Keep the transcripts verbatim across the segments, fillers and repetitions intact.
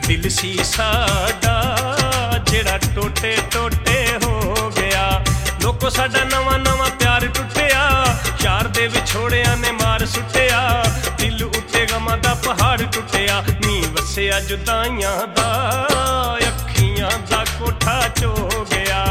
दिल सी साडा जेड़ा टोटे टोटे हो गया। लोको साडा नवा नवा प्यार टुटिया, यार दे विछोड़िया ने मार सुटिया। दिल उत्ते गमां दा पहाड़ टुटिया, नी वसिया जुदाइयां दा अखियां दा कोठा चो गया।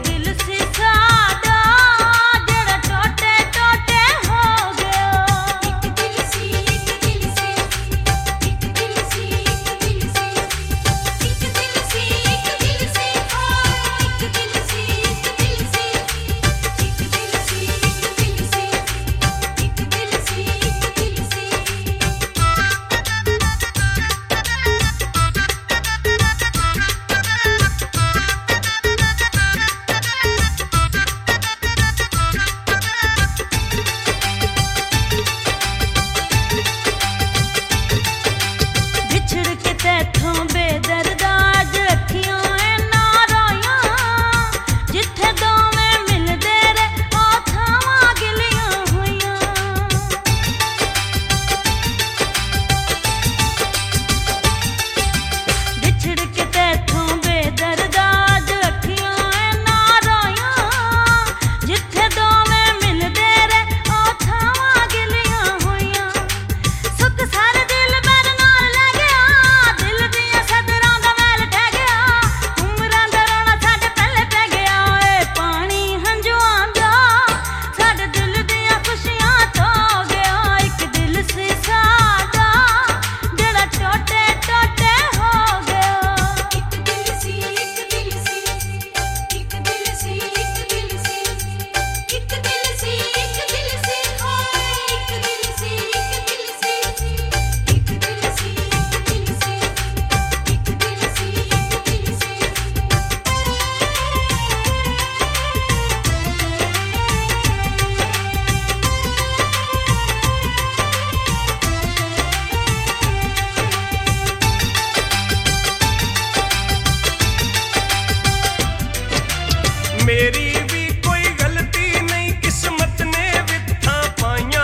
मेरी भी कोई गलती नहीं, किस्मत ने विथा पाइया।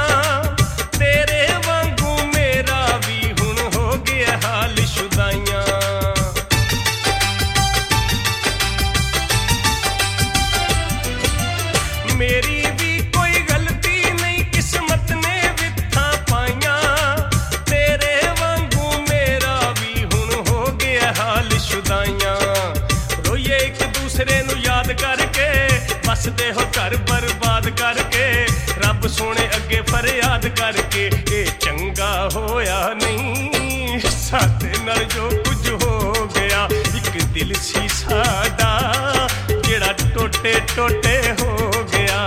तेरे वांगू मेरा भी हुन हो गया हाल शुदाइया। मेरी भी कोई गलती नहीं, किस्मत ने विथा पाइया। तेरे वांगू मेरा भी हुन हो गया हाल शुदाइया। रोइए एक दूसरे नू याद करके, बसदे हो घर बर्बाद करके। रब सोने अगे फरियाद करके, ये चंगा होया नहीं साथे नाल जो कुछ हो गया। एक दिल सी साडा जेड़ा टोटे टोटे हो गया।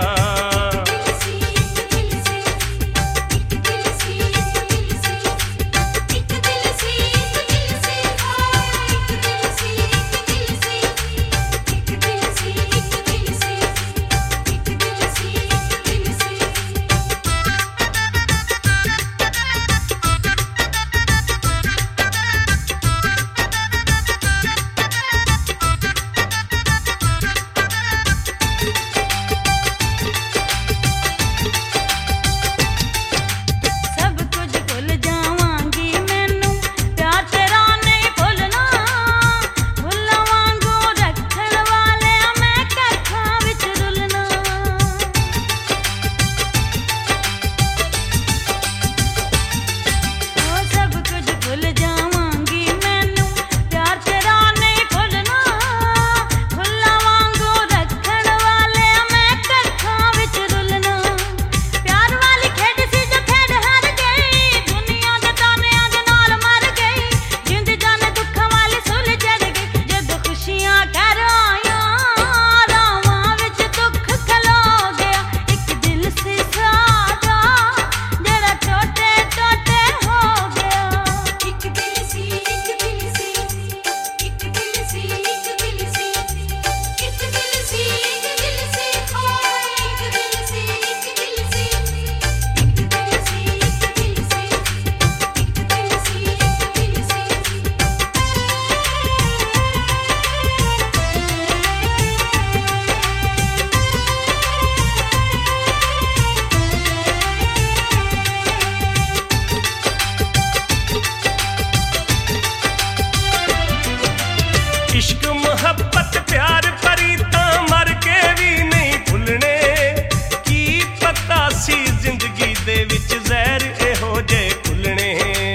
इश्क मुहब्बत प्यार भरी तां मर के भी नहीं भुलने की पता सी जिंदगी दे विच जहर इहो जे खुलने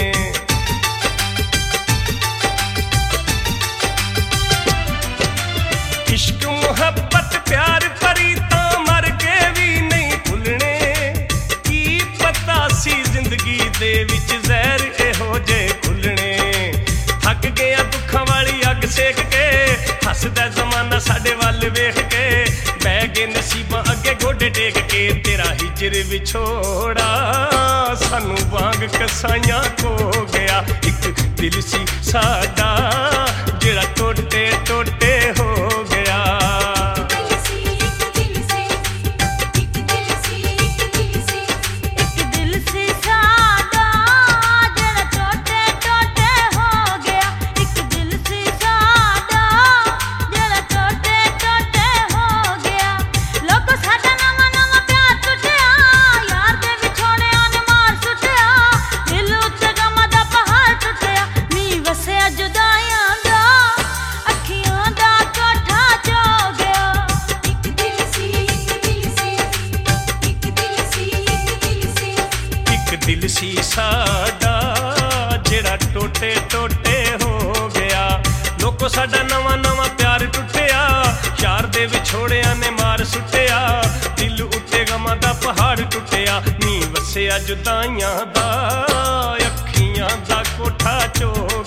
इश्क मुहब्बत प्यार भरी तां मर के भी नहीं भुलने की पता सी जिंदगी दे विच जहर इहो जे खुलने थक गया दुखां वाली अग सेक के हसदा जमाना साडे वल वेख के बह गए नसीबां अगे गोडे टेक के तेरा हिजर विछोड़ा सानू वांग कसाइयां खो गया एक दिल सी साडा जेड़ा टोटे टोटे हो गया दिल सी साडा जेड़ा टोटे टोटे हो गया लोको साडा नवा नवा प्यार टुटिया यार दे विछोड़िया ने मार सुटिया दिल उत्ते गमां दा पहाड़ टुटिया नी वसिया जुदाइयां दा अखियां दा कोठा चो